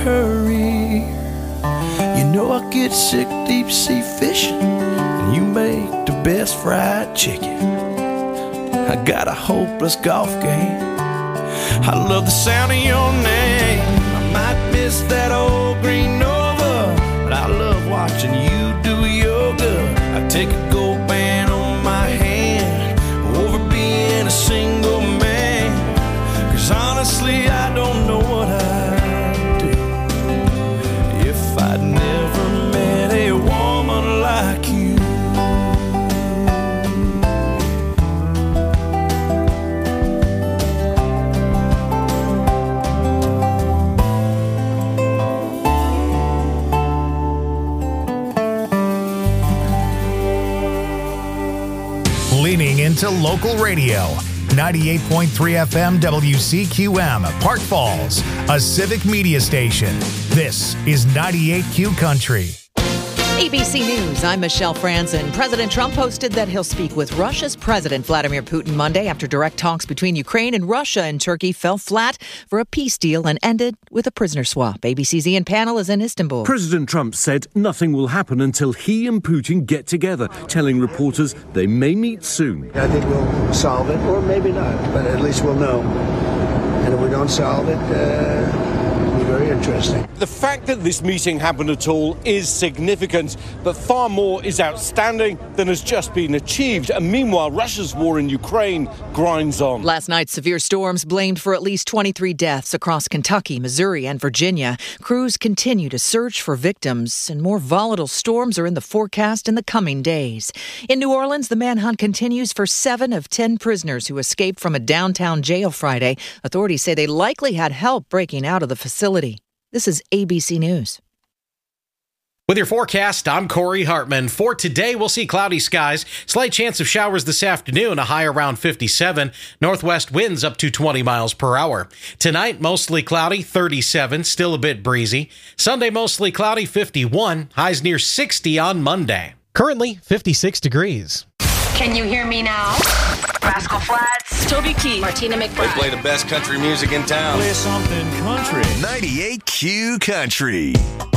career. You know I get sick deep sea fishing, and you make the best fried chicken. I got a hopeless golf game. I love the sound of your name. I might miss that old green Nova, but I love watching you do yoga. I take a gold band on my hand over being a single man, 'cause honestly I don't know what I'd do if I'd never met a woman like you. Leaning into local radio. 98.3 FM WCQM, Park Falls, a civic media station. This is 98Q Country. ABC News, I'm Michelle Franzen. President Trump posted that he'll speak with Russia's President Vladimir Putin Monday after direct talks between Ukraine and Russia and Turkey fell flat for a peace deal and ended with a prisoner swap. ABC's Ian Pannell is in Istanbul. President Trump said nothing will happen until he and Putin get together, telling reporters they may meet soon. I think we'll solve it, or maybe not, but at least we'll know. And if we don't solve it, it'll be very interesting. The fact that this meeting happened at all is significant, but far more is outstanding than has just been achieved. And meanwhile, Russia's war in Ukraine grinds on. Last night, severe storms blamed for at least 23 deaths across Kentucky, Missouri, and Virginia. Crews continue to search for victims, and more volatile storms are in the forecast in the coming days. In New Orleans, the manhunt continues for 7 of 10 prisoners who escaped from a downtown jail Friday. Authorities say they likely had help breaking out of the facility. This is ABC News. With your forecast, I'm Corey Hartman. For today, we'll see cloudy skies, slight chance of showers this afternoon, a high around 57, northwest winds up to 20 miles per hour. Tonight, mostly cloudy, 37, still a bit breezy. Sunday, mostly cloudy, 51, highs near 60 on Monday. Currently, 56 degrees. Can you hear me now? Rascal Flatts, Toby Keith, Martina McBride. They play the best country music in town. Play something country. 98Q Country.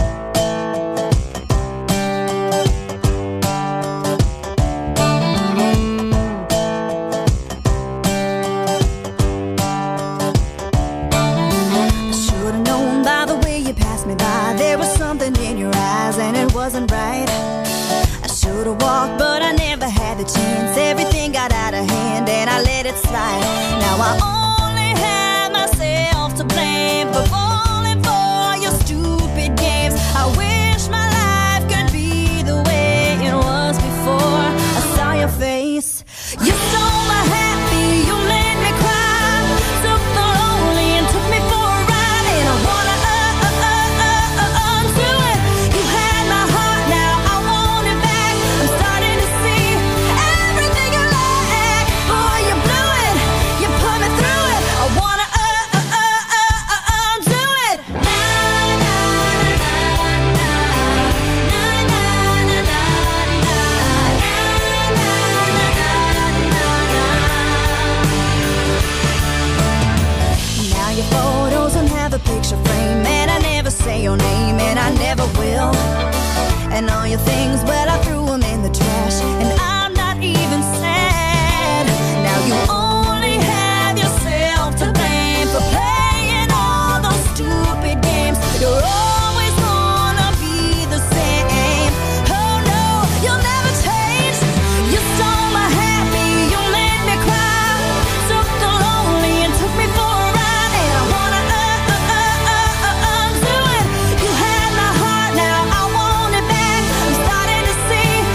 I should have known by the way you passed me by. There was something in your eyes and it wasn't right. I should have walked, but I never had the chance. Everything got out of hand and I let it slide. Now I only have myself to blame for falling for your stupid games. I wish my life could be the way it was before I saw your face. You stole my happy, you made me cry. Took the lonely and took me for a ride. And I wanna undo it. You had my heart, now I want it back. I'm starting to see everything you lack. Boy, you blew it, you put me through it. I wanna undo it. Now your photos don't have a picture frame, and I never say your name, and I never will. And all your things, well, I threw them in the trash, and I'm not even sad. Now you only have yourself to blame for playing all those stupid games. You're always gonna be the same. Oh no, you'll never change. You stole my happy, you made me cry. Took the lonely and took me for a ride. And I wanna undo it. You had my heart, now I want it back. I'm starting to see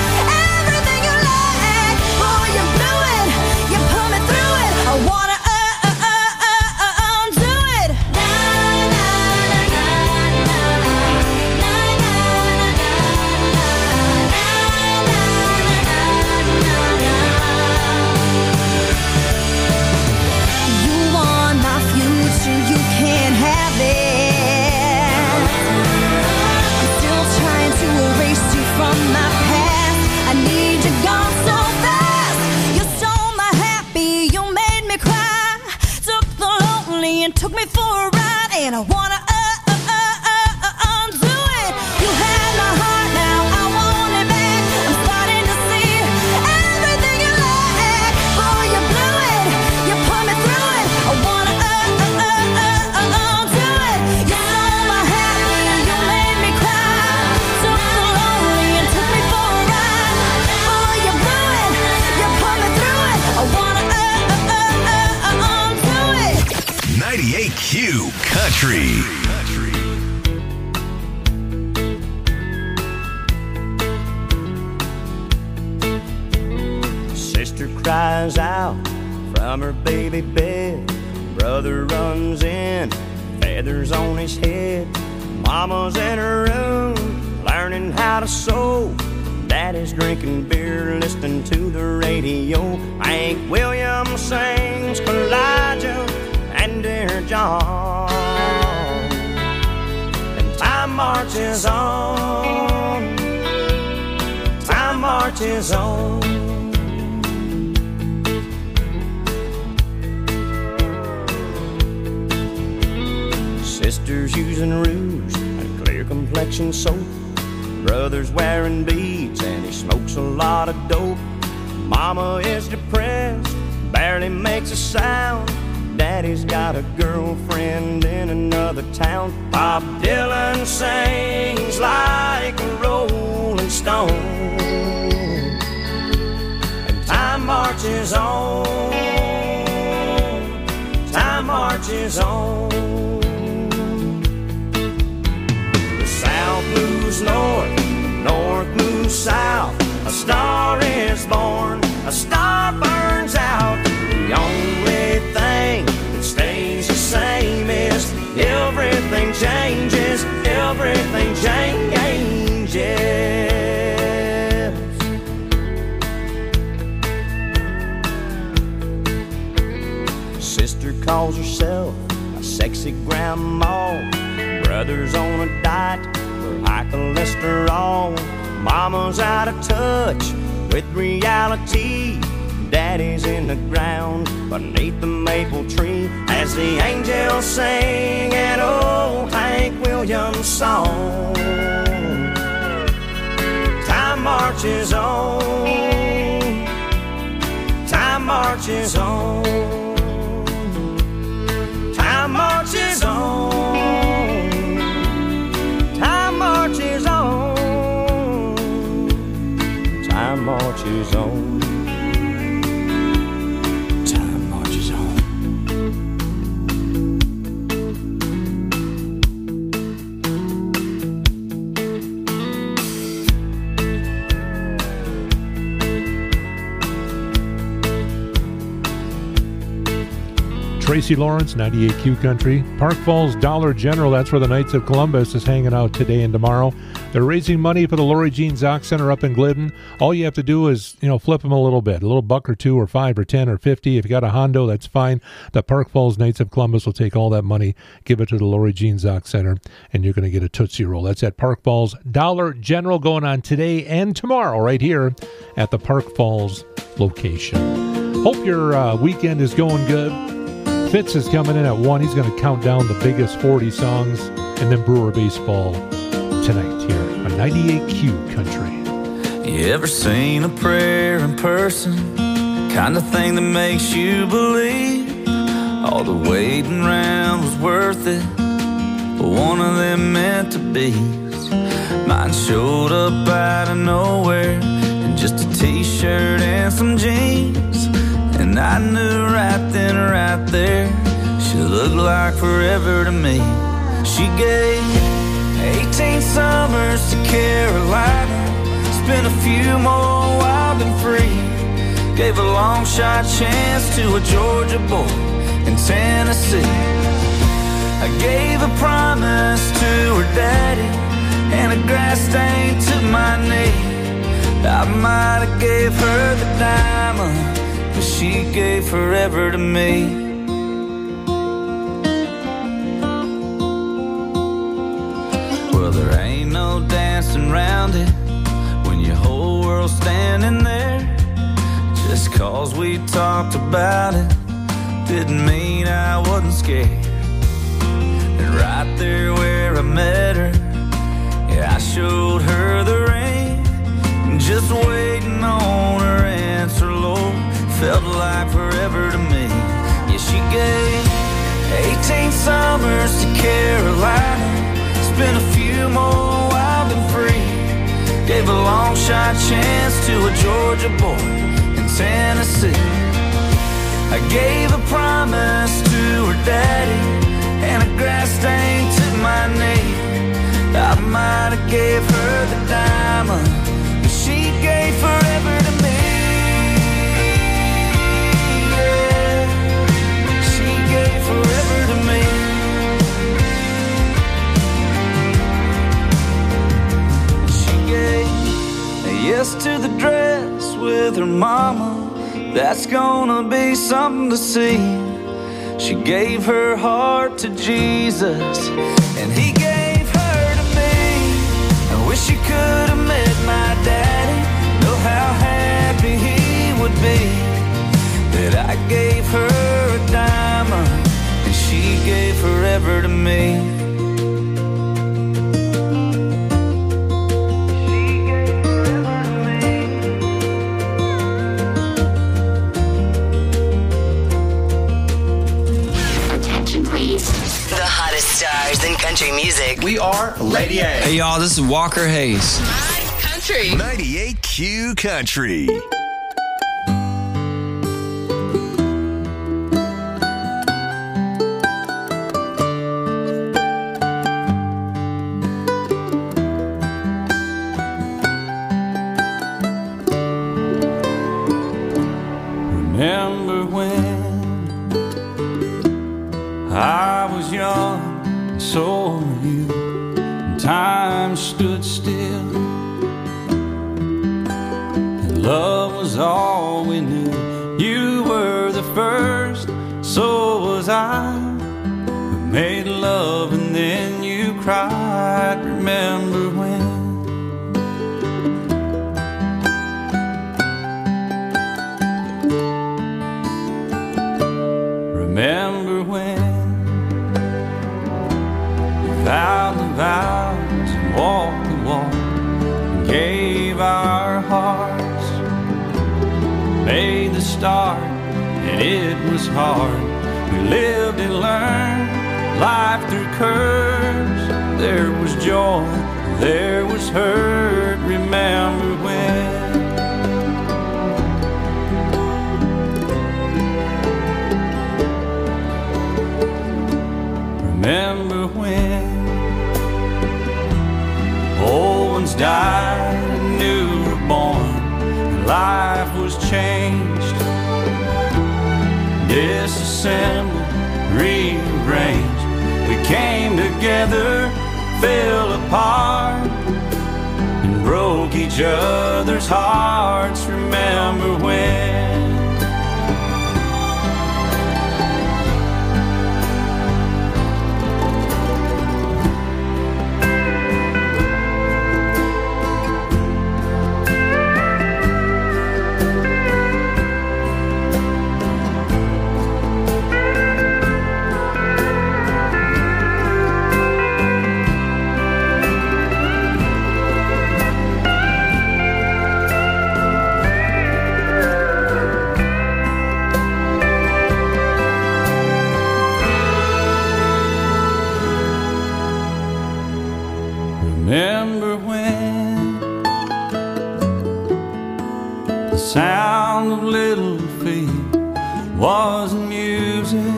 cries out from her baby bed. Brother runs in, feathers on his head. Mama's in her room, learning how to sew. Daddy's drinking beer, listening to the radio. Hank Williams sings Elijah and Dear John. And time marches on. Time marches on. Sisters using rouge and clear complexion soap. Brother's wearing beads and he smokes a lot of dope. Mama is depressed, barely makes a sound. Daddy's got a girlfriend in another town. Bob Dylan sings like a rolling stone. And time marches on. Time marches on. South moves north, north moves south. A star is born, a star burns out. The only thing that stays the same is everything changes, everything changes. Sister calls herself a sexy grandma. Brother's on a diet for high cholesterol. Mama's out of touch with reality. Daddy's in the ground beneath the maple tree as the angels sing an old Hank Williams song. Time marches on. Time marches on. Time marches on. Time marches on. Time marches on. Time marches on. Tracy Lawrence, 98Q Country. Park Falls Dollar General, that's where the Knights of Columbus is hanging out today and tomorrow. They're raising money for the Lori Jean Zock Center up in Glidden. All you have to do is, flip them a little bit, a little buck or two or 5 or 10 or 50. If you got a Hondo, that's fine. The Park Falls Knights of Columbus will take all that money, give it to the Lori Jean Zock Center, and you're going to get a Tootsie Roll. That's at Park Falls Dollar General, going on today and tomorrow right here at the Park Falls location. Hope your weekend is going good. Fitz is coming in at 1. He's going to count down the biggest 40 songs, and then Brewer baseball tonight here on 98Q Country. You ever seen a prayer in person? Kind of thing that makes you believe all the waiting around was worth it, but one of them meant to be. Mine showed up out of nowhere in just a t-shirt and some jeans, and I knew right then, right there, she looked like forever to me. She gave 18 summers to Carolina, spent a few more wild and free, gave a long shot chance to a Georgia boy in Tennessee. I gave a promise to her daddy and a grass stain to my knee. I might have gave her the diamond, but she gave forever to me. Well, there ain't no dancing around it when your whole world's standing there. Just 'cause we talked about it didn't mean I wasn't scared. And right there where I met her, yeah, I showed her the ring, just waiting on her answer, Lord, felt like forever to me. Yeah, she gave 18 summers to Carolina, spent a few more wild and free, gave a long shot chance to a Georgia boy in Tennessee. I gave a promise to her daddy and a grass stain to my knee. I might have gave her the diamond, but she gave forever to me. mama, that's gonna be something to see. She gave her heart to Jesus, and he gave her to me. I wish you could have met my daddy. Know how happy he would be that I gave her a diamond and she gave forever to me. The hottest stars in country music. We are Lady A. Hey y'all, this is Walker Hayes. Country 98Q Country. Remember when I was young, and so were you, and time stood still, and love was all we knew. You were the first, so was I. We made love and then you cried. Remember when? Remember when we vowed the vows and walked the walk and gave our hearts, made the start, and it was hard. We lived and learned life through curves. There was joy, there was hurt. Remember when? Remember when old ones died and new were born, and life was changed, disassembled, rearranged. We came together, fell apart, and broke each other's hearts. Remember when? Remember when the sound of little feet wasn't music?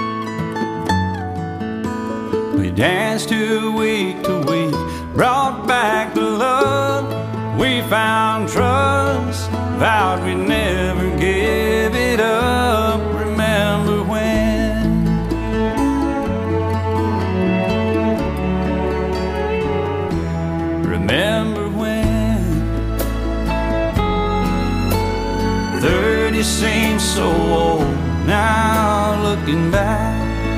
We danced to week, brought back the love. We found trust, vowed we'd never give it up. Remember when? Remember when 30 seems so old now, looking back.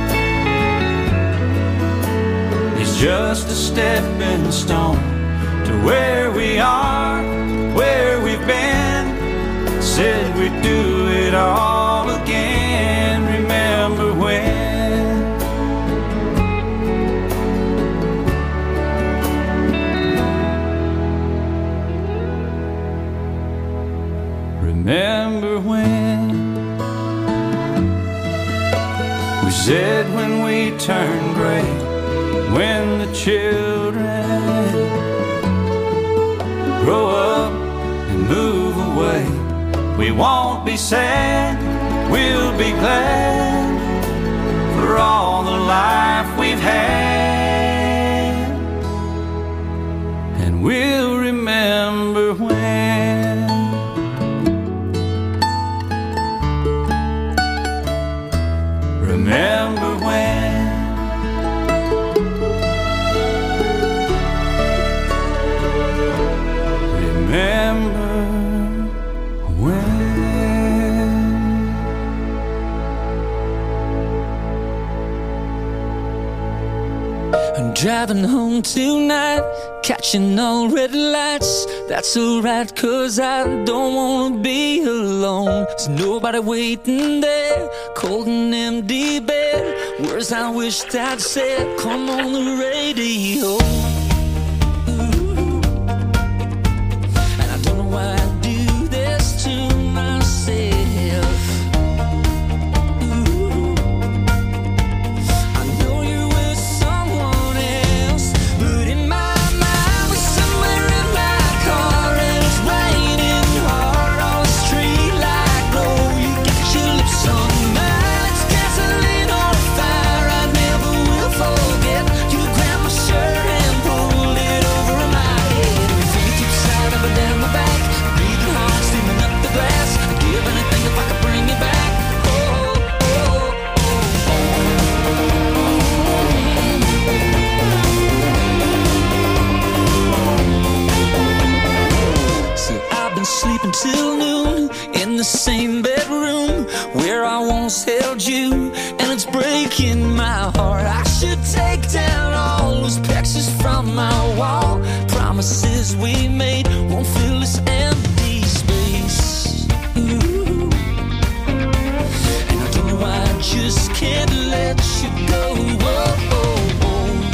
It's just a stepping stone to where we are, where we've been. Said we'd do it all again. Remember when? Remember when we said when we turn gray, when the children grow up and move away, we won't be sad, we'll be glad for all the life we've had, and we'll remember when. Remember when? Remember when? driving home tonight, catching all red lights. That's alright, cause I don't wanna be alone. There's nobody waiting there, cold and empty bed. Words I wished I'd said, come on the radio. And I don't know why I do this to myself. Sleeping till noon in the same bedroom where I once held you, and it's breaking my heart. I should take down all those pictures from my wall. Promises we made won't fill this empty space. Ooh. And I don't know why I just can't let you go. Whoa, oh, oh.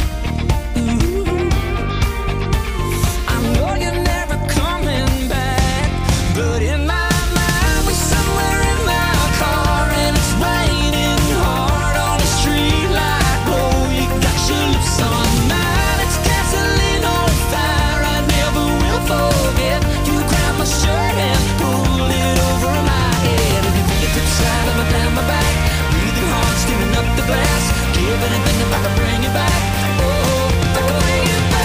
But in my mind, we're somewhere in my car, and it's raining hard on the street like glow. You got your lips on mine, it's gasoline on fire. I never will forget. You grab my shirt and pull it over my head. And you feel the side of my back, breathing hard, steaming up the glass. Give anything if I can bring you back. Oh, if I can bring you back.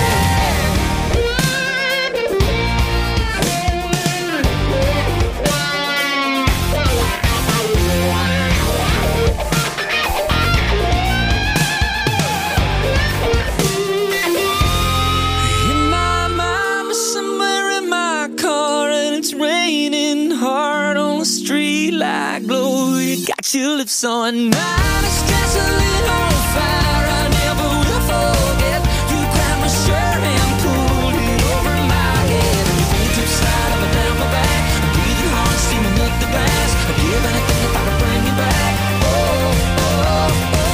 Like glow, you got your lips on mine. It's gasoline on fire. I never will forget. You grabbed my shirt and pulled it over my head. And you feel side of down my back. I'm breathing hard, steaming up the glass. I'd give anything if I could bring you back. Oh, oh, oh, oh,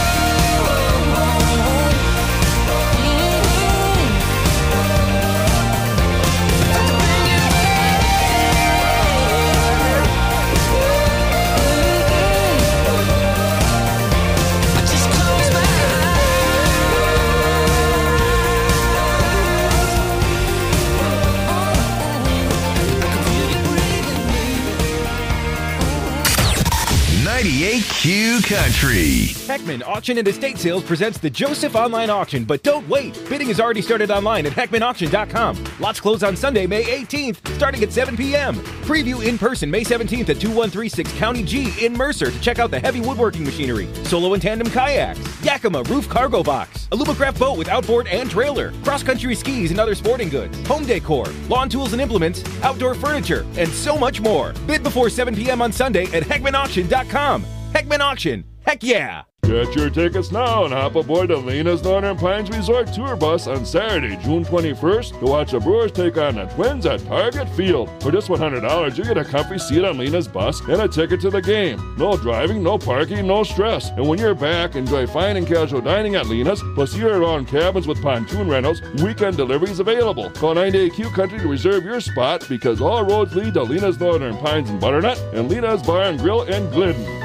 Q Country. Heckman Auction and Estate Sales presents the Joseph Online Auction, but don't wait. Bidding has already started online at HeckmanAuction.com. Lots close on Sunday, May 18th, starting at 7 p.m. Preview in person May 17th at 2136 County G in Mercer to check out the heavy woodworking machinery, solo and tandem kayaks, Yakima roof cargo box, a Lumacraft boat with outboard and trailer, cross-country skis and other sporting goods, home decor, lawn tools and implements, outdoor furniture, and so much more. Bid before 7 p.m. on Sunday at HeckmanAuction.com. Heckman Auction. Heck yeah! Get your tickets now and hop aboard the Lena's Northern Pines Resort Tour Bus on Saturday, June 21st to watch the Brewers take on the Twins at Target Field. For just $100, you get a comfy seat on Lena's bus and a ticket to the game. No driving, no parking, no stress. And when you're back, enjoy fine and casual dining at Lena's, plus year-round cabins with pontoon rentals, weekend deliveries available. Call 98Q Country to reserve your spot because all roads lead to Lena's Northern Pines and Butternut and Lena's Bar and Grill in Glidden.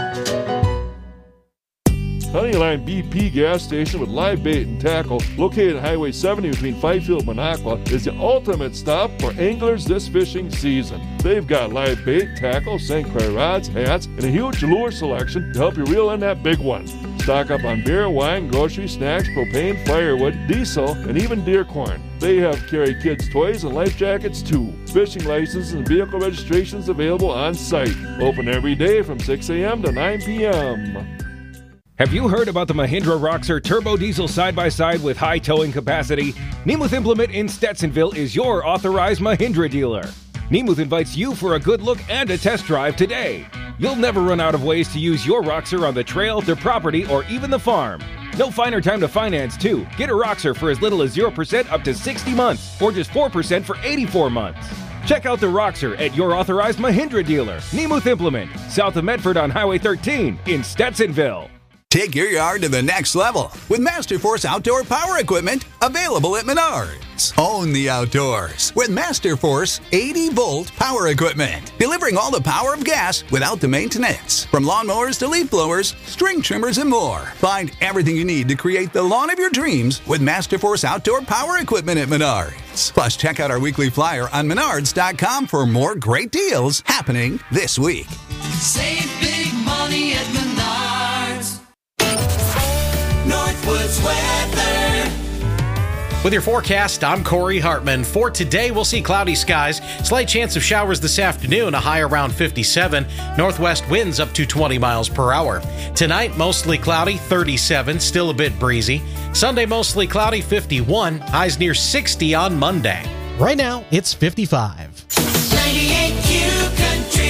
Honeyline BP gas station with live bait and tackle located on Highway 70 between Fifield and Minocqua is the ultimate stop for anglers this fishing season. They've got live bait, tackle, St. Clair rods, hats, and a huge lure selection to help you reel in that big one. Stock up on beer, wine, groceries, snacks, propane, firewood, diesel, and even deer corn. They have carry kids' toys and life jackets too. Fishing licenses and vehicle registrations available on site. Open every day from 6 a.m. to 9 p.m. Have you heard about the Mahindra Roxor Turbo Diesel side-by-side with high towing capacity? Nemeth Implement in Stetsonville is your authorized Mahindra dealer. Nemeth invites you for a good look and a test drive today. You'll never run out of ways to use your Roxor on the trail, the property, or even the farm. No finer time to finance, too. Get a Roxor for as little as 0% up to 60 months, or just 4% for 84 months. Check out the Roxor at your authorized Mahindra dealer, Nemuth Implement, south of Medford on Highway 13 in Stetsonville. Take your yard to the next level with Masterforce Outdoor Power Equipment, available at Menards. Own the outdoors with Masterforce 80-volt power equipment, delivering all the power of gas without the maintenance. From lawnmowers to leaf blowers, string trimmers, and more. Find everything you need to create the lawn of your dreams with Masterforce Outdoor Power Equipment at Menards. Plus, check out our weekly flyer on Menards.com for more great deals happening this week. Save big money at Menards. Northwoods weather. With your forecast, I'm Corey Hartman. For today, we'll see cloudy skies, slight chance of showers this afternoon, a high around 57, northwest winds up to 20 miles per hour. Tonight, mostly cloudy, 37, still a bit breezy. Sunday, mostly cloudy, 51, highs near 60 on Monday. Right now, it's 55. 98Q Country.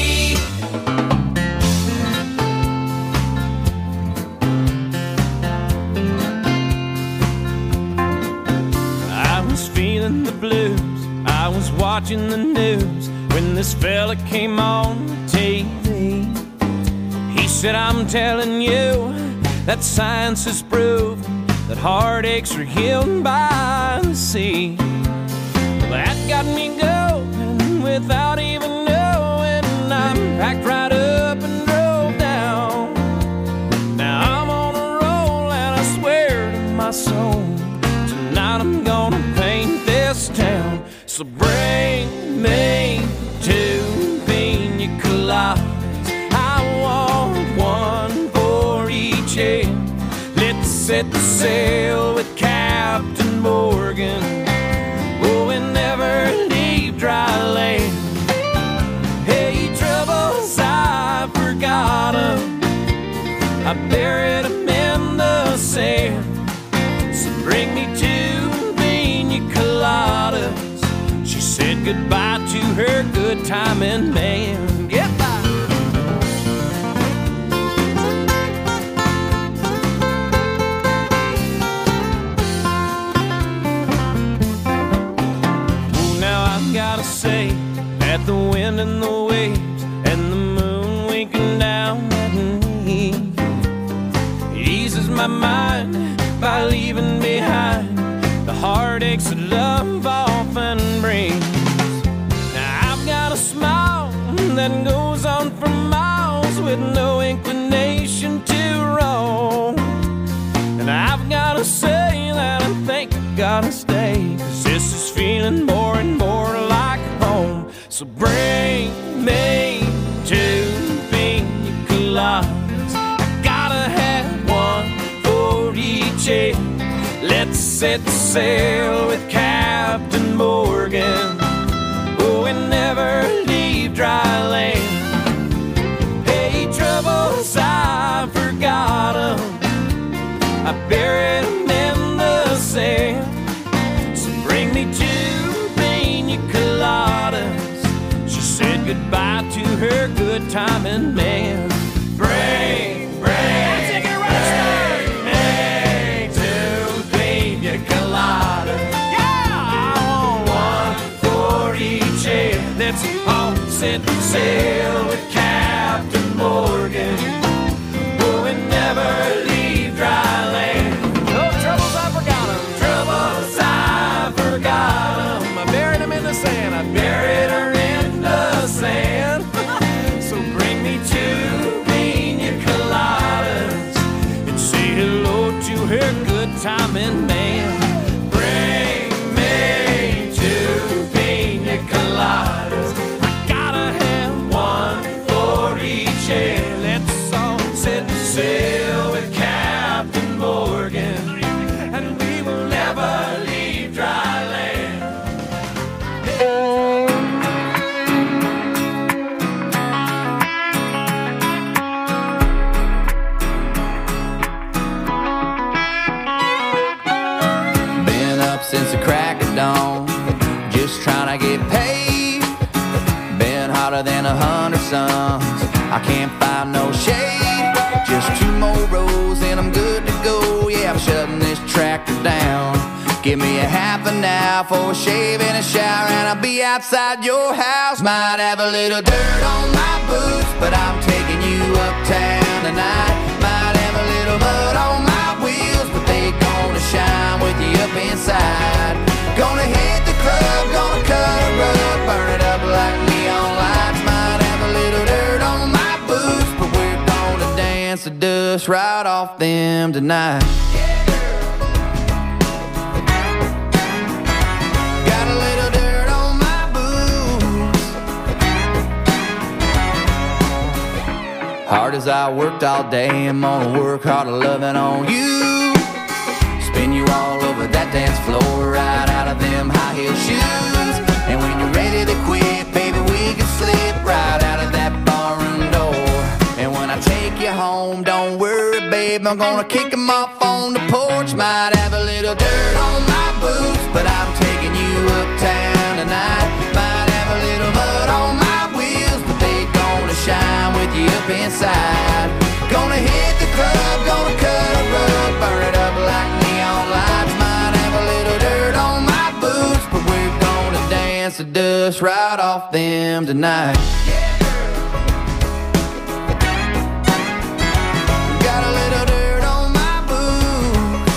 Feeling the blues, I was watching the news when this fella came on TV. He said, I'm telling you that science has proven that heartaches are healed by the sea. Well, that got me going without even knowing. I packed right up and drove down. Now I'm on a roll and I swear to my soul, tonight I'm gonna paint this town. So bring me 2 pina coladas. I want one for each head. Let's set the sail with Captain Morgan. Oh, and never leave dry land. Hey, troubles, I forgot 'em. I buried 'em in the sand. So bring me 2 pina coladas. She said goodbye to her good timing man. Goodbye. Oh, now I've gotta say that the wind and the waves and the moon winking down at me eases my mind by leaving behind the heartaches that love often brings. Now I've got a smile that goes on for miles with no inclination to roam. And I've got to say that I think I gotta stay, 'cause this is feeling more and more like home. So bring me 2 pina coladas. I gotta have one for each head. Let's set sail with Captain Morgan. Oh, and never leave dry land. Hey, troubles, I forgot 'em. I buried 'em in the sand. So bring me 2 pina coladas. She said goodbye to her good timing man. Bring let's all set sail with Captain Morgan. Oh, and never leave dry land. Oh, troubles, I forgot 'em. Troubles, I forgot 'em. I buried 'em in the sand. I buried her in the sand. So bring me 2 pina coladas and say hello to her good timing man. Bring me 2 pina coladas. Let's all set sail with Captain Morgan, and we will never leave dry land. Been up since the crack of dawn, just trying to get paid. Been hotter than 100 suns, I can't find no shade. Just 2 more rows and I'm good to go. Yeah, I've down. Give me a half an hour for a shave and a shower, and I'll be outside your house. Might have a little dirt on my boots, but I'm taking you uptown tonight. Might have a little mud on my wheels, but they gonna shine with you up inside. Gonna hit the club, gonna cut a rug, burn it up like neon lights. Might have a little dirt on my boots, but we're gonna dance the dust right off them tonight. Hard as I worked all day, I'm gonna work harder loving on you. Spin you all over that dance floor, right out of them high heel shoes. And when you're ready to quit, baby, we can slip right out of that barroom door. And when I take you home, don't worry, babe, I'm gonna kick them off on the porch. Might have a little dirt on my boots, but I'm taking you uptown tonight. Might have a little mud on my wheels, but they gonna shine with you up inside. Gonna hit the club, gonna cut a rug, burn it up like neon lights. Might have a little dirt on my boots, but we're gonna dance the dust right off them tonight. Got a little dirt on my boots.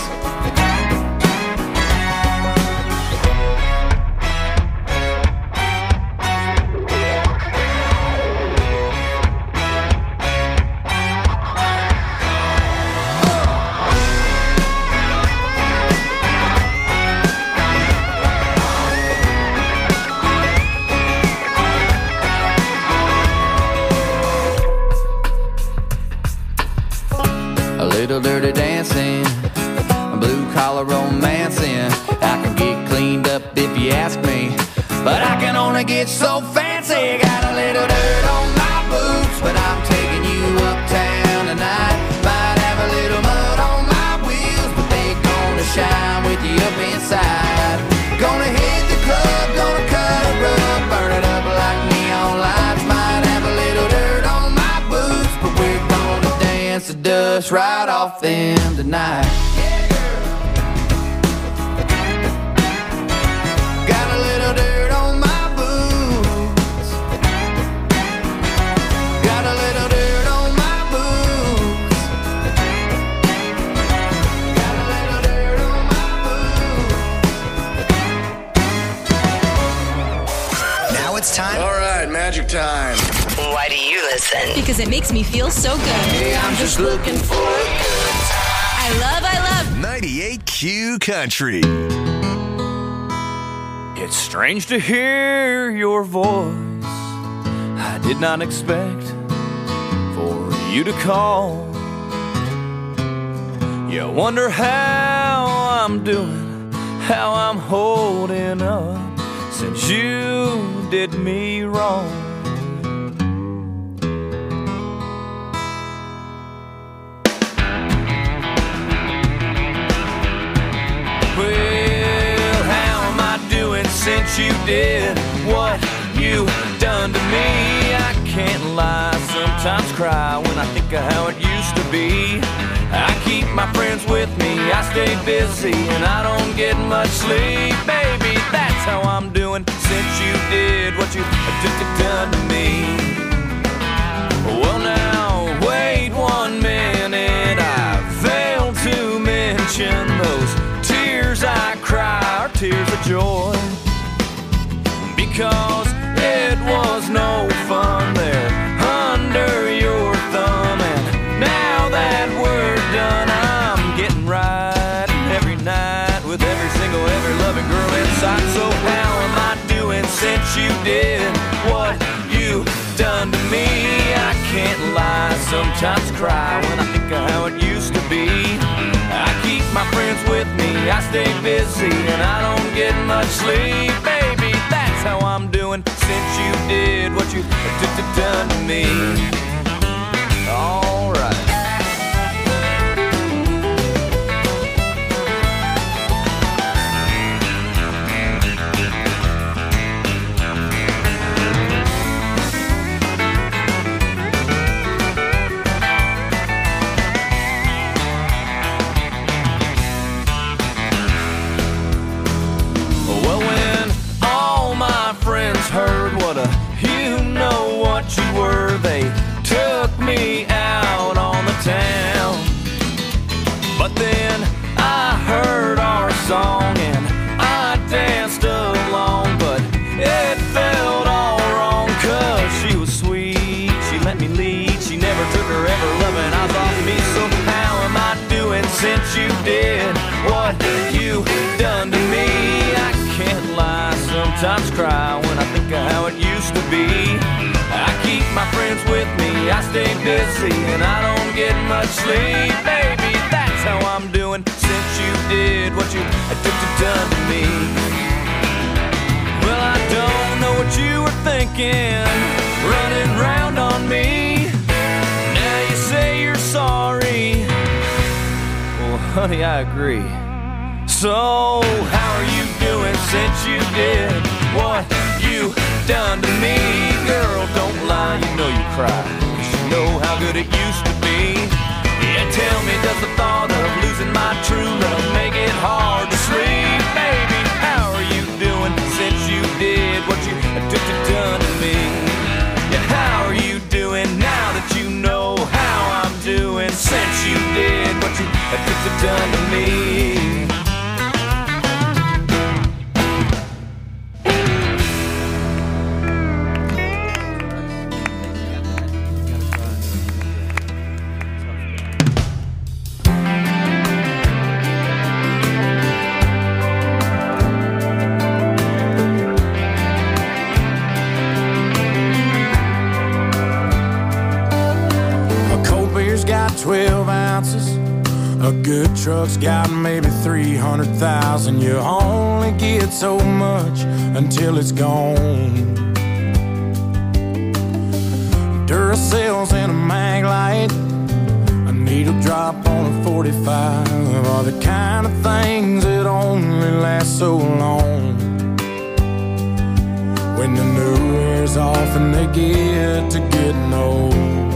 Little dirty dancing, blue collar romancing. I can get cleaned up if you ask me, but I can only get so fancy. Got a little dirt on my boots, but I'm taking you uptown tonight. Might have a little mud on my wheels, but they gonna shine with you up inside. Gonna hit the club, gonna cut a rug, burn it up like neon lights. Might have a little dirt on my boots, but we're gonna dance the dust right off them tonight. Got a little dirt on my boots. Got a little dirt on my boots. Got a little dirt on my boots. Now it's time. All right, magic time. Why do you listen? Because it makes me feel so good. Hey, I'm just looking for it. I love 98Q Country. It's strange to hear your voice. I did not expect for you to call. You wonder how I'm doing, how I'm holding up since you did me wrong. Well, how am I doing since you did what you done to me? I can't lie, sometimes cry when I think of how it used to be. I keep my friends with me, I stay busy, and I don't get much sleep. Baby, that's how I'm doing since you did what you done to me. Well now, wait 1 minute, I failed to mention those tears I cry are tears of joy, because it was no fun there under your thumb. And now that we're done, I'm getting right every night with every loving girl inside. So how am I doing since you did what you done to me? I can't lie, sometimes cry when I think of how it used to be. I keep my friends with me, I stay busy, and I don't get much sleep. Baby, that's how I'm doing since you did what you done to me. All right. since you did what you done to me. I can't lie, sometimes cry when I think of how it used to be. I keep my friends with me, I stay busy, and I don't get much sleep. Baby, that's how I'm doing since you did what you done to me. Well, I don't know what you were thinking, running round on me. Now you say you're sorry. Well, honey, I agree. So, how are you doing since you did what you done to me? Girl, don't lie, you know you cry, 'cause you know how good it used to be. Yeah, tell me, does the thought of losing my true love make it hard to sleep? Baby, how are you doing since you did what you done to me? Yeah, how are you doing now that you know how I'm doing since you did what you done to me? Got 12 ounces. A good truck's got maybe 300,000. You only get so much until it's gone. Duracell's in a mag light, a needle drop on a 45 are the kind of things that only last so long. When the new wears off and they get to getting old,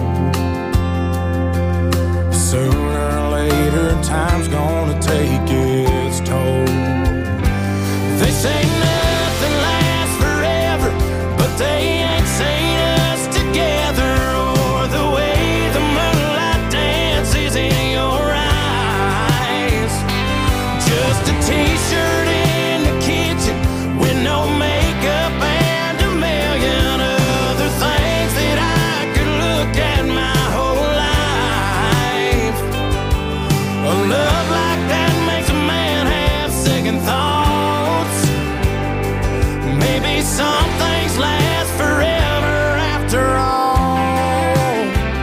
sooner or later, time's gonna take its toll. They say nothing lasts forever, but they ain't seen us together, or the way the moonlight dances in your eyes. Just a t-shirt in the kitchen with no makeup and a million other things that I could look at my whole life. A love like that makes a man have second thoughts. Maybe some things last forever after all.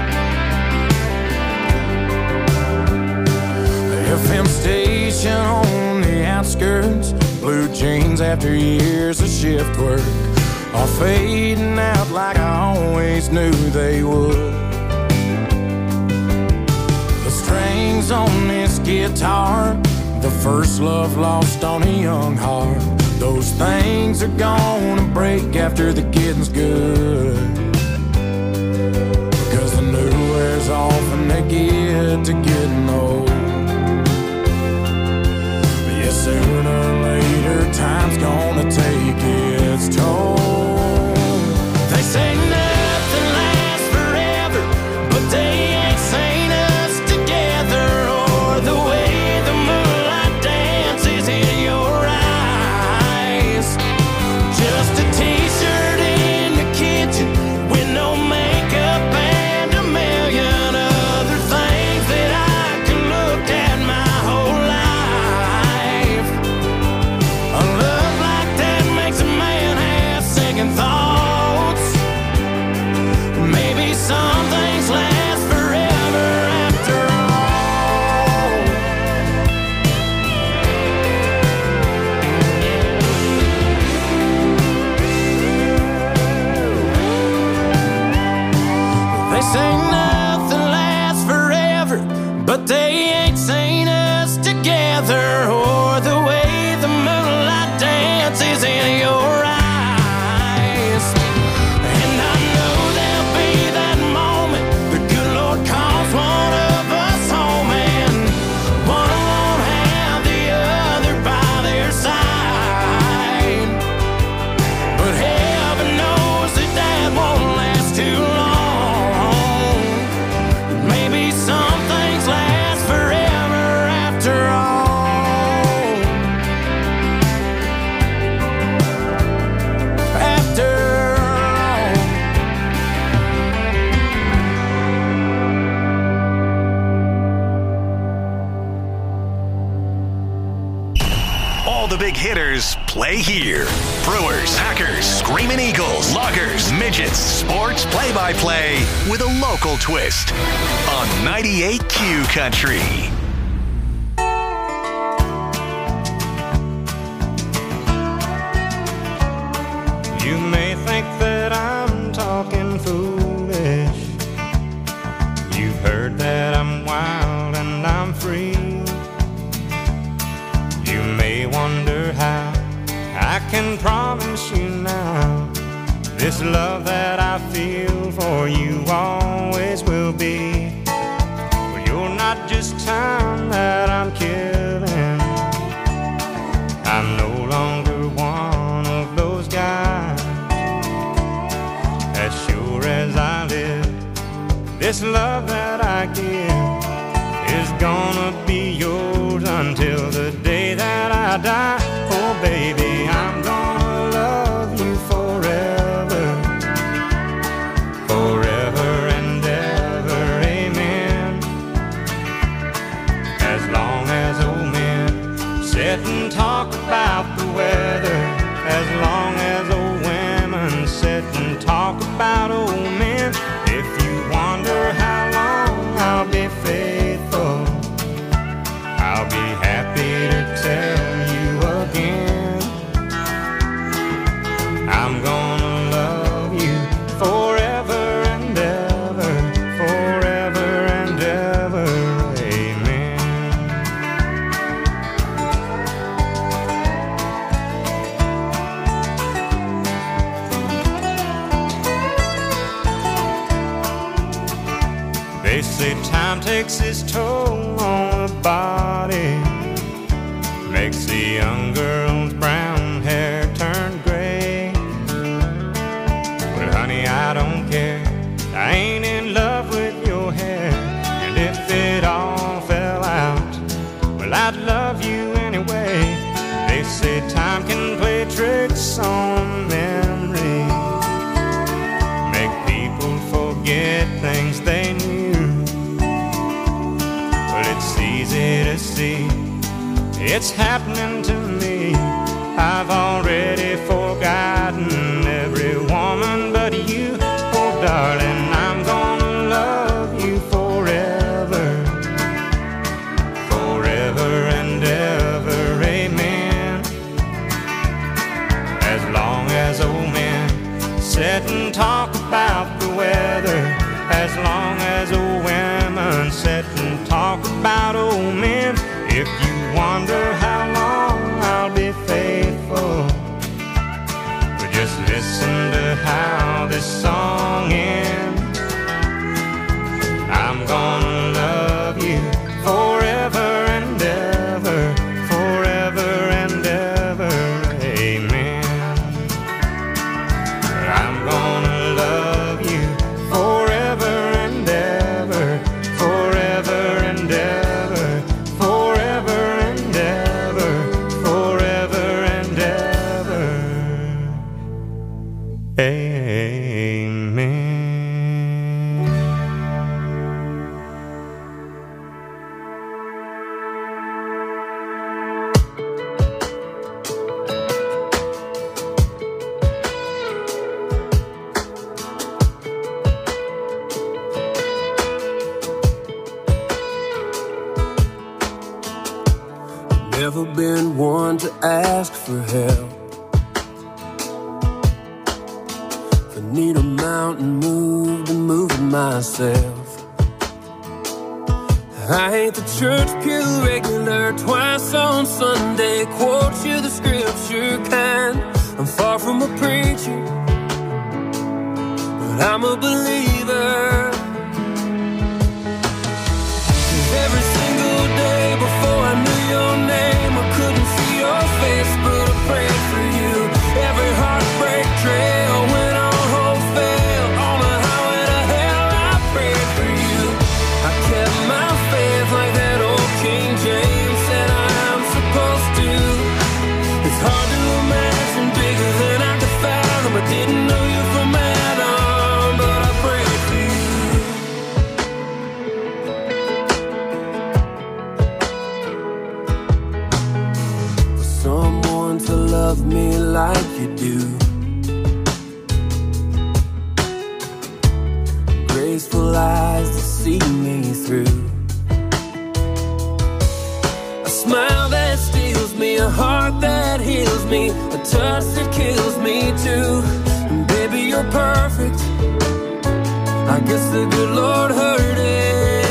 The FM station on the outskirts, blue jeans after years of shift work, are fading out like I always knew they would. Strings on this guitar, the first love lost on a young heart. Those things are gonna break after the getting's good, because the new wears off and they get to getting old. But yeah, sooner or later, time's gonna take its toll. They say nothing lasts forever, but they ain't seen us together, or the way the moonlight dances in your eyes. Just a t-shirt in the kitchen with no makeup and a million other things that I could big hitters play here. Brewers, Packers, Screaming Eagles, Loggers, Midgets, sports play-by-play with a local twist on 98Q Country. You may think that I'm talking foolish. You've heard that I'm wild and I'm free. You may wonder how I can promise you now this love that I feel for you always will be. Well, you're not just time that I'm killing. I'm no longer one of those guys. As sure as I live, this love that I give is gonna be yours until the day that I die. Oh baby, I'm gonna love you forever, forever and ever, amen. As long as old men sit and talk about the weather, as long as old women sit and talk about old men. If you wonder how long I'll be faithful, I'll be happy to tell you again. I'm gonna love you forever and ever, forever and ever, amen. They say time takes its toll on the body, makes the young girl's brown hair turn gray. But honey, I don't care, I ain't in love with your hair. And if it all fell out, well, I'd love you anyway. They say time can play tricks on memory, make people forget things they knew. Well, it's easy to see it's happening to me. I've already forgotten every woman but you. Oh darling, I'm gonna love you forever, forever and ever, amen. As long as old men sit and talk about the weather, as long as old women sit and talk about old men. If you wonder how long I'll be faithful, but just listen to how this song ends. I'm gonna love you forever and ever, forever and ever, amen. I'm gonna love you forever and ever, forever and ever, forever and ever, forever and ever, amen. Never been one to ask for help. If I need a mountain moved, I'm moving myself. I ain't the church pew regular, twice on Sunday, quote you the scripture kind. I'm far from a preacher, but I'm a believer. 'Cause every single day before I knew your name, I couldn't see your face, but I prayed for you. Every heartbreak trail went on hope fail. On the highway to hell, I prayed for you. I kept my faith like that old King James said I am supposed to. It's hard to imagine bigger than I could fathom. I didn't know you from Adam, but I prayed for you. love me like you do. Graceful eyes that see me through. A smile that steals me, a heart that heals me, a touch that kills me too. And baby, you're perfect. I guess the good Lord heard it.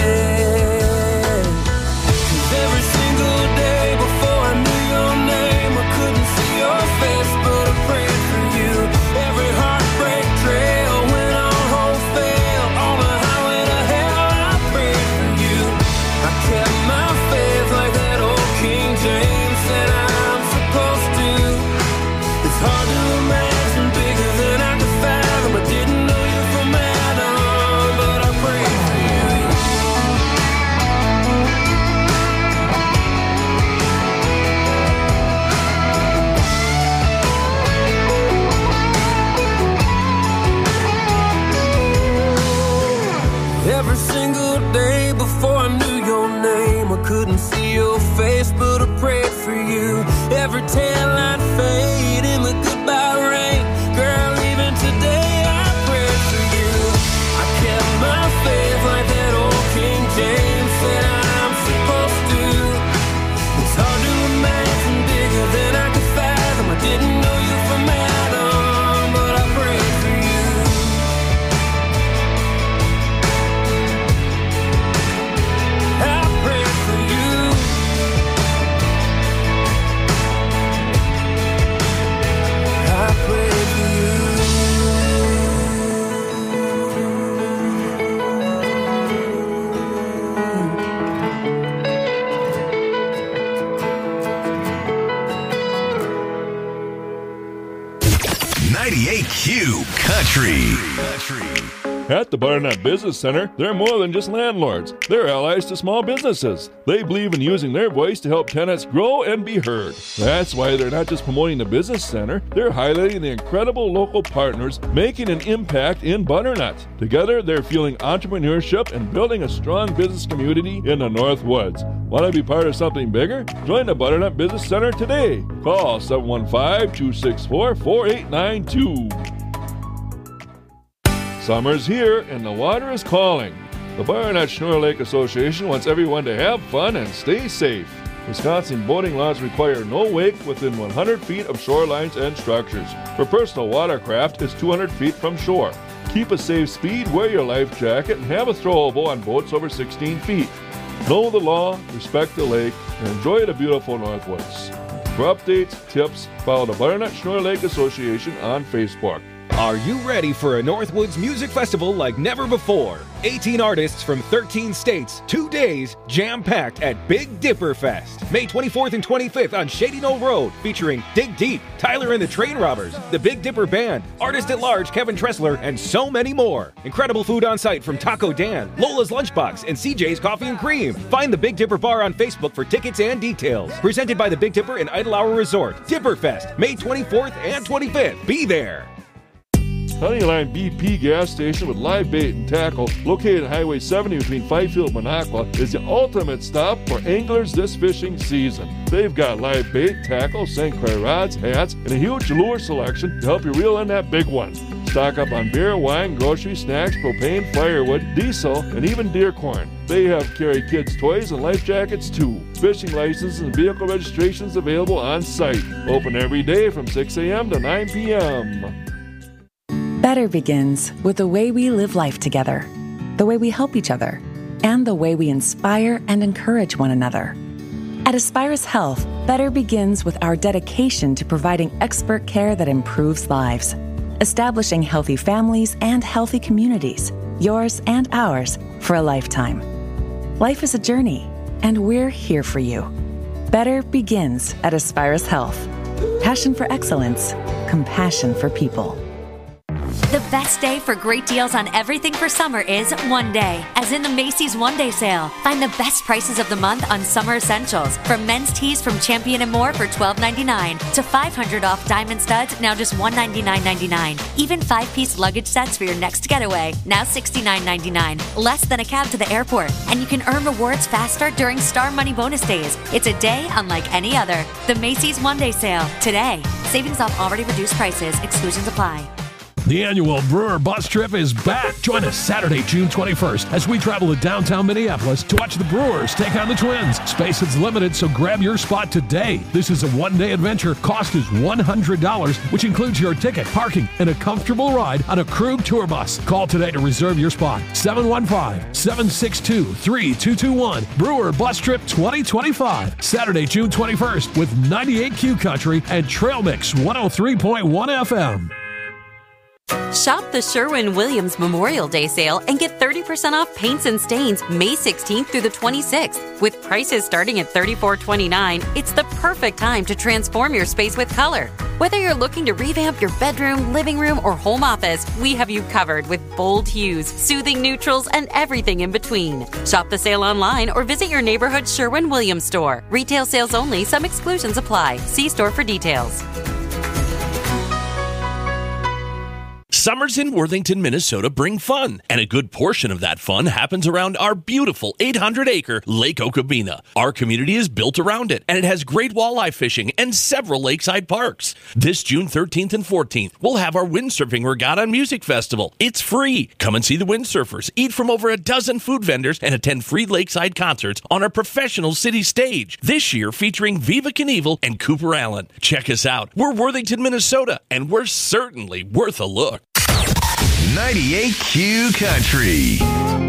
'Cause every single day before I knew your name, I couldn't see your face, but I prayed for you. Every heartbreak trail went on hope fail. On the highway to hell, I prayed for you. I kept my faith like that old King James said I'm supposed to. It's hard to imagine bigger than I could fathom. I didn't know you from Adam, but I prayed for you. Every single day before I knew your name, I couldn't see your face, but I prayed for you. Every taillight fade in the goodbye rain, girl, even today I prayed for you. I kept my faith like that old King James said I'm supposed to. It's hard to imagine bigger than I could fathom. I didn't know you from Adam, but I prayed for you. I prayed for you. I prayed for you. 98Q Country. At the Butternut Business Center, they're more than just landlords. They're allies to small businesses. They believe in using their voice to help tenants grow and be heard. That's why they're not just promoting the business center, they're highlighting the incredible local partners making an impact in Butternut. Together, they're fueling entrepreneurship and building a strong business community in the North Woods. Want to be part of something bigger? Join the Butternut Business Center today. Call 715-264-4892. Summer's here and the water is calling. The Butternut Schnorr Lake Association wants everyone to have fun and stay safe. Wisconsin boating laws require no wake within 100 feet of shorelines and structures. For personal watercraft, it's 200 feet from shore. Keep a safe speed, wear your life jacket, and have a throwable on boats over 16 feet. Know the law, respect the lake, and enjoy the beautiful Northwoods. For updates, tips, follow the Butternut Schnorr Lake Association on Facebook. Are you ready for a Northwoods music festival like never before? 18 artists from 13 states, 2 days, jam-packed at Big Dipper Fest. May 24th and 25th on Shady Knoll Road, featuring Dig Deep, Tyler and the Train Robbers, the Big Dipper Band, Artist at Large Kevin Tressler, and so many more. Incredible food on site from Taco Dan, Lola's Lunchbox, and CJ's Coffee and Cream. Find the Big Dipper Bar on Facebook for tickets and details. Presented by the Big Dipper and Idle Hour Resort. Dipper Fest, May 24th and 25th. Be there. Honeyline BP gas station with live bait and tackle, located on Highway 70 between Fifield and Minocqua, is the ultimate stop for anglers this fishing season. They've got live bait, tackle, St. Clair rods, hats, and a huge lure selection to help you reel in that big one. Stock up on beer, wine, groceries, snacks, propane, firewood, diesel, and even deer corn. They have carry kids' toys and life jackets too. Fishing licenses and vehicle registrations available on site. Open every day from 6 a.m. to 9 p.m. Better begins with the way we live life together, the way we help each other, and the way we inspire and encourage one another. At Aspirus Health, better begins with our dedication to providing expert care that improves lives, establishing healthy families and healthy communities, yours and ours, for a lifetime. Life is a journey, and we're here for you. Better begins at Aspirus Health. Passion for excellence, compassion for people. The best day for great deals on everything for summer is one day, as in the Macy's One Day Sale. Find the best prices of the month on summer essentials, from men's tees from Champion and More for $12.99 to $500 off diamond studs, now just $199.99. Even 5-piece luggage sets for your next getaway, now $69.99. Less than a cab to the airport, and you can earn rewards faster during Star Money bonus days. It's a day unlike any other. The Macy's One Day Sale, today. Savings off already reduced prices. Exclusions apply. The annual Brewer Bus Trip is back. Join us Saturday, June 21st, as we travel to downtown Minneapolis to watch the Brewers take on the Twins. Space is limited, so grab your spot today. This is a one-day adventure. Cost is $100, which includes your ticket, parking, and a comfortable ride on a Krug tour bus. Call today to reserve your spot. 715-762-3221. Brewer Bus Trip 2025. Saturday, June 21st with 98Q Country and Trail Mix 103.1 FM. Shop the Sherwin-Williams Memorial Day sale and get 30% off paints and stains May 16th through the 26th. With prices starting at $34.29, it's the perfect time to transform your space with color. Whether you're looking to revamp your bedroom, living room, or home office, we have you covered with bold hues, soothing neutrals, and everything in between. Shop the sale online or visit your neighborhood Sherwin-Williams store. Retail sales only. Some exclusions apply. See store for details. Summers in Worthington, Minnesota bring fun, and a good portion of that fun happens around our beautiful 800-acre Lake Okabena. Our community is built around it, and it has great walleye fishing and several lakeside parks. This June 13th and 14th, we'll have our Windsurfing Regatta and Music Festival. It's free. Come and see the windsurfers, eat from over a dozen food vendors, and attend free lakeside concerts on our professional city stage. This year featuring Viva Knievel and Cooper Allen. Check us out. We're Worthington, Minnesota, and we're certainly worth a look. 98Q Country.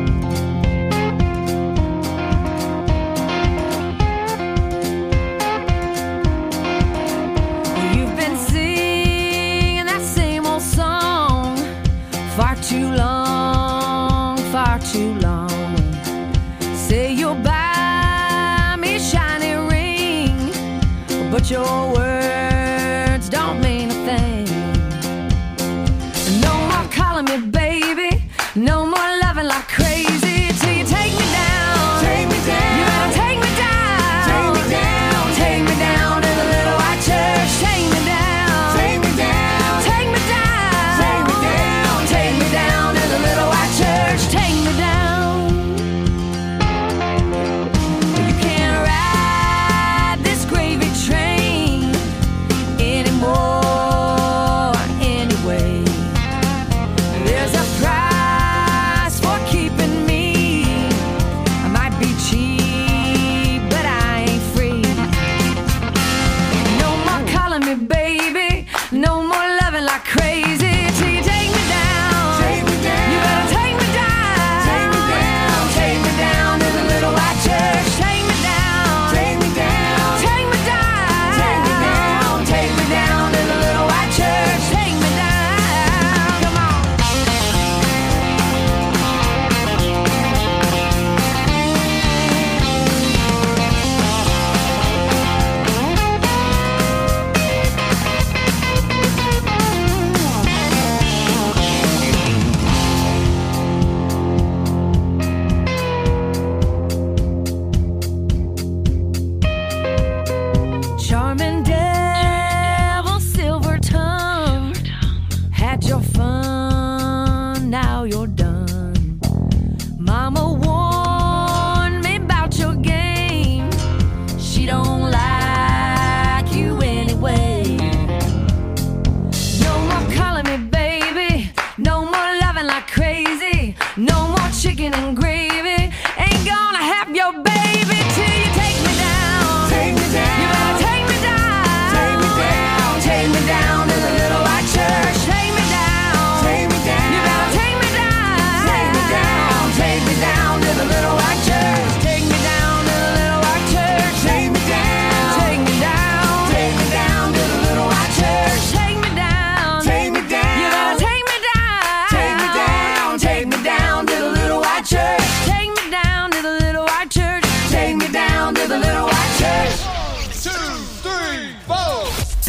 You've been singing that same old song far too long, far too long. Say you'll buy me a shiny ring, but your words don't mean a thing. No more calling me baby, no more loving like crazy till you take me down. Take me down. You better take me down. Take me down. Take me down to the little white church. Take me down. Take me down. Take me down. Take me down. Take me down to the little white church. Take me down. You can't ride this gravy train anymore.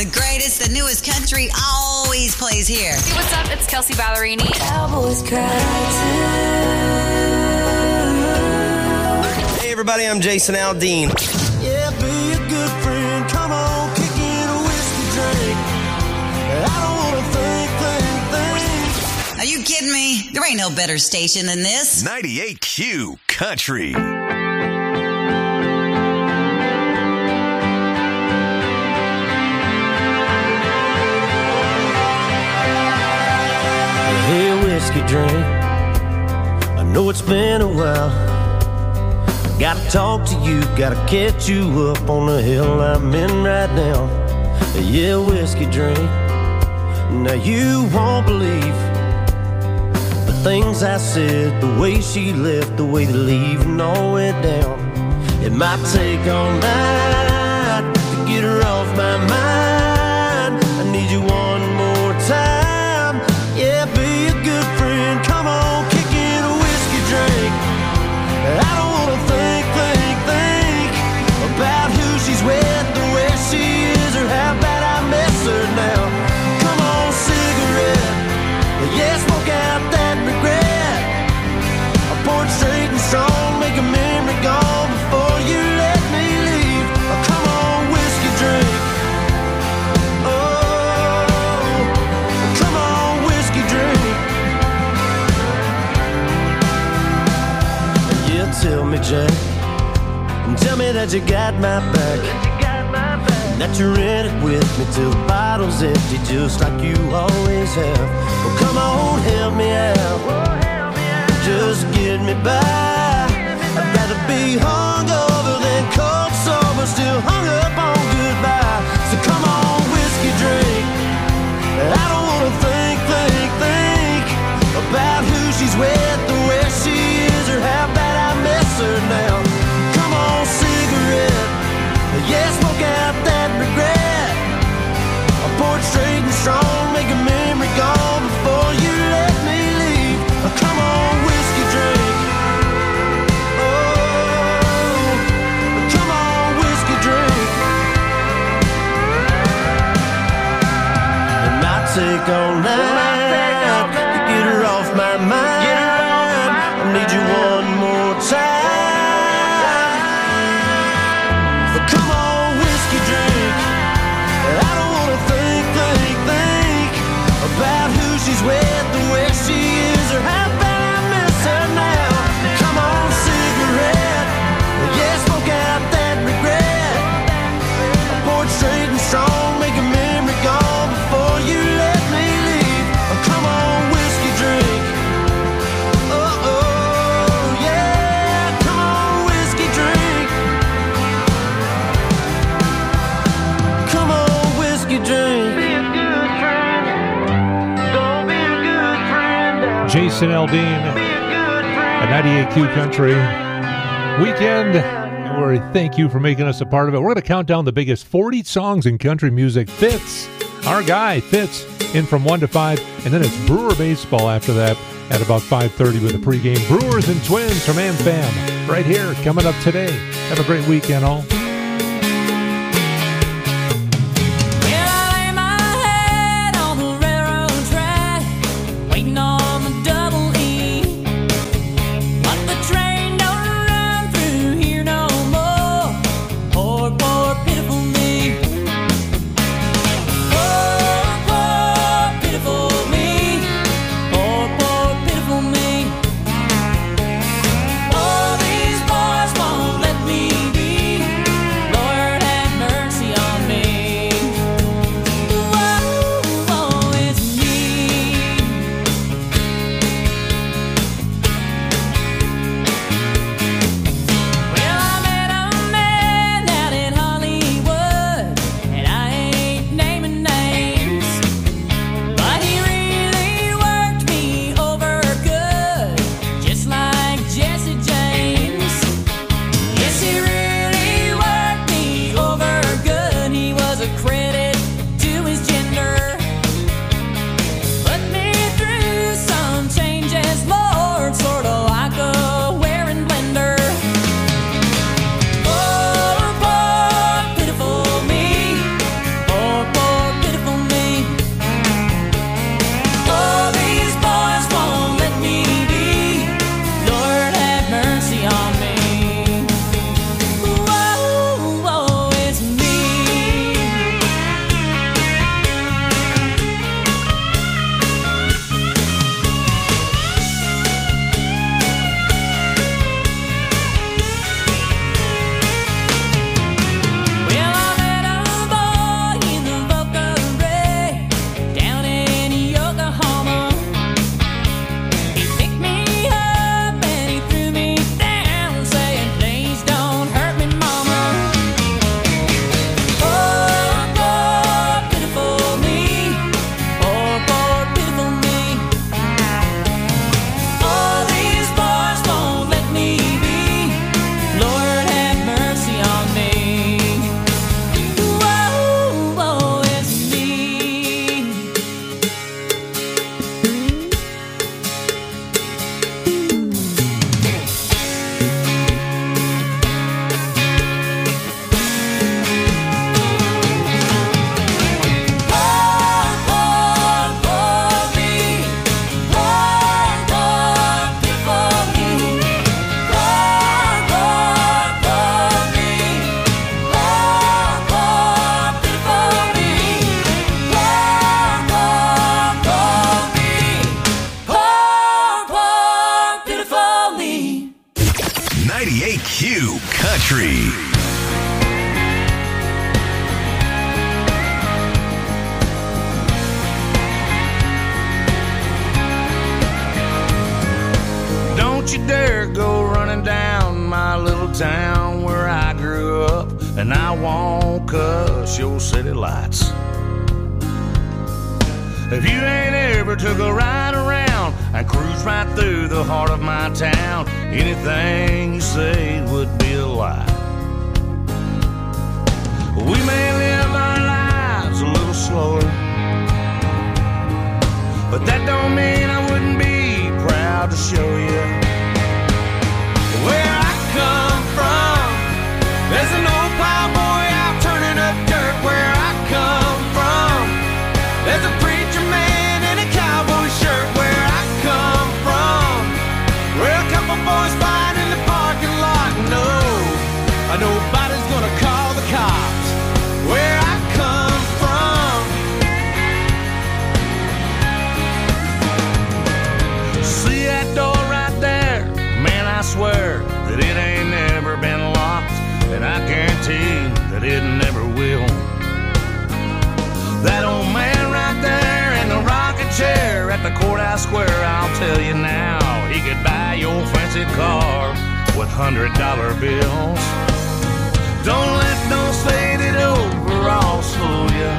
greatest, the newest country always plays here. Hey, what's up? It's Kelsey Ballerini. Cowboys cry too. Hey everybody, I'm Jason Aldean. Yeah, be a good friend. Come on, kick in a whiskey drink. I don't wanna think. Are you kidding me? There ain't no better station than this. 98Q Country. Hey, whiskey drink. I know it's been a while. Gotta talk to you, gotta catch you up on the hill I'm in right now. Yeah, whiskey drink. Now you won't believe the things I said, the way she left, the way the leaving all went down. It might take all night to get her off my mind. I need you one more time. Yeah, be a good friend. Come on, kick in a whiskey drink. I don't wanna think about who she's with, or where she is, or how bad I miss her now. Come on, cigarette. Yeah, smoke out that regret. I pour it straight and strong, make a memory gone before you let me leave. Oh, come on, whiskey drink. Oh, come on, whiskey drink. Yeah, tell me, Jack, and tell me that you got my back, that you're in it with me till the bottle's empty, just like you always have. Well, come on, help me out, just get me by. I'd rather be hungover than cold sober, still hung up on goodbye. So come on, whiskey drink. I don't wanna think about who she's with, or where she is, or how bad I miss her now. Come on, cigarette. Yeah, smoke out that regret. I pour it straight and strong, make a memory gone before you let me leave. Oh, come on, whiskey drink. Oh, come on, whiskey drink. It might take all night to get her off my mind. I need you one more time. Come on, whiskey drink. I don't wanna think about who she's with, or where she is, or how bad I miss her now. Come on, cigarette. Yeah, smoke out that regret. I pour it straight and strong, make a memory gone before you let me leave. Oh, come on, whiskey drink. Oh, oh, yeah. Come on, whiskey drink. Come on, whiskey drink. Be a good friend. Don't be a good friend. Jason Aldean at 98Q Country Weekend. And we thank you for making us a part of it. We're going to count down the biggest 40 songs in country music. Fitz, our guy, Fitz, in from 1 to 5. And then it's Brewer Baseball after that at about 5:30 with a pregame. Brewers and Twins from AmFam right here coming up today. Have a great weekend, all. don't you dare go running down my little town where I grew up, and I won't cuss your city lights. If you ain't ever took a ride around and cruise right through the heart of my town, anything you say would be a lie. We may live our lives a little slower, but that don't mean I wouldn't be proud to show you where I come from. There's an old plowboy out turning up dirt where I come from. There's a preacher man in a cowboy shirt where I come from. Where a couple boys fight in the parking lot. No, nobody's gonna call the cops where I come from. See that door right there? Man, I swear that it ain't never been locked, and I guarantee that it never will. That old man right there in the rocking chair at the courthouse square, I'll tell you now, he could buy your fancy car with $100 bills. Don't let those faded overalls fool you.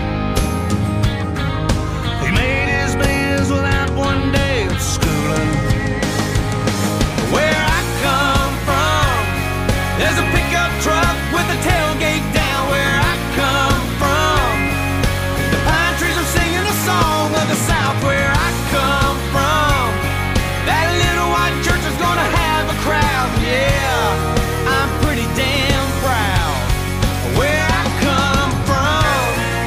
He made his biz without one day of schooling. Where I come from, there's a pickup truck with a tailgate down where I come from. The pine trees are singing a song of the South where I come from. That little white church is gonna have a crowd, yeah, I'm pretty damn proud where I come from.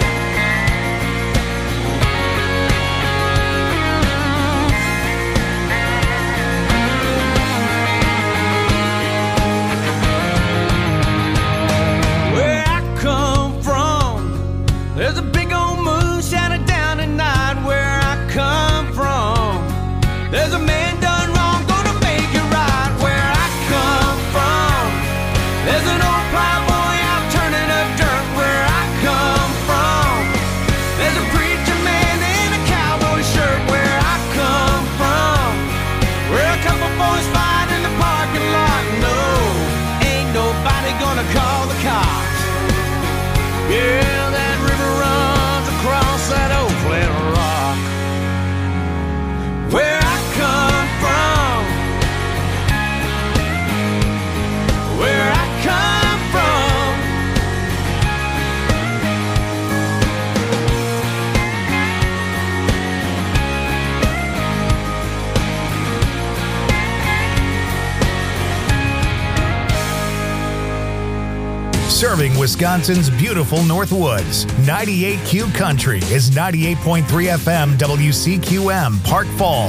Where I come from, there's a big old moon shining down at night where I come from. There's a man done wrong, gonna make it right where I come from. There's an old plowboy out turning up dirt where I come from. There's a preacher man in a cowboy shirt where I come from. Where a couple boys fight in the parking lot. No, ain't nobody gonna call the cops. Yeah, that river runs across that old flat rock. Where I come from, where I come from. Serving Wisconsin's beautiful Northwoods. 98Q Country is 98.3 FM WCQM Park Falls.